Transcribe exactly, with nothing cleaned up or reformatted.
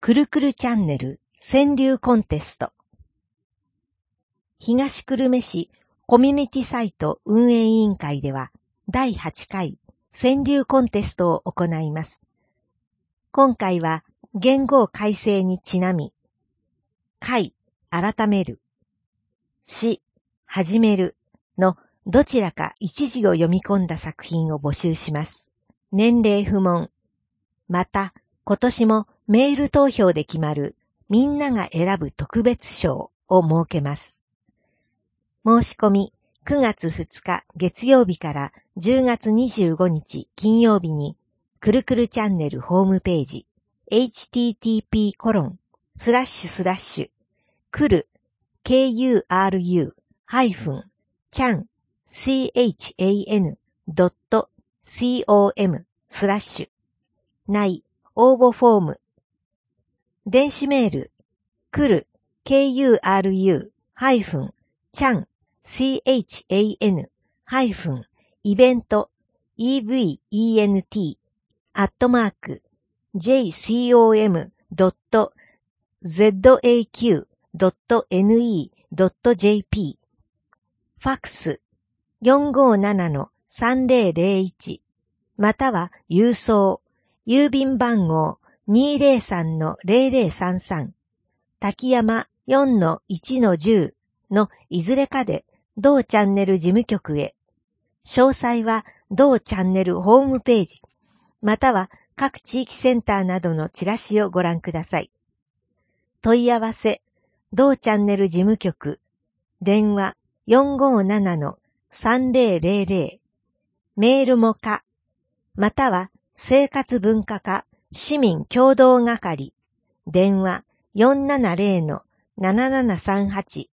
くるくるチャンネル川柳コンテスト。東久留米市コミュニティサイト運営委員会ではだいはちかい川柳コンテストを行います。今回は元号改正にちなみ、改、改める、し、始めるのどちらか一字を読み込んだ作品を募集します。年齢不問。また、今年もメール投票で決まるみんなが選ぶ特別賞を設けます。申し込みくがつふつか月曜日からじゅうがつにじゅうごにち金曜日にくるくるチャンネルホームページ エイチティーティーピーコロンスラッシュスラッシュくる ケーユーアールユー ハイフンちゃん シーエイチエーエヌ ドット コム スラッシュ内応募フォーム電子メールくる ケーユーアールユー ハイフンちゃん シーエイチエーエヌ ハイフンイベント イーブイイーエヌティー アットマーク ジェイシーオーエム ドット ゼットエーキュー ドット ネット ドット ジェーピー ファックス よんごーななのさんぜろぜろいち または郵送郵便番号 にーぜろさんのぜろぜろさんさん 滝山 よんのいちのじゅう のいずれかで同チャンネル事務局へ。詳細は同チャンネルホームページ、または各地域センターなどのチラシをご覧ください。問い合わせ、同チャンネル事務局、電話 よんごーななのさんぜろぜろぜろ、メールもか、または生活文化課市民共同係、電話 よんななぜろのななななさんはち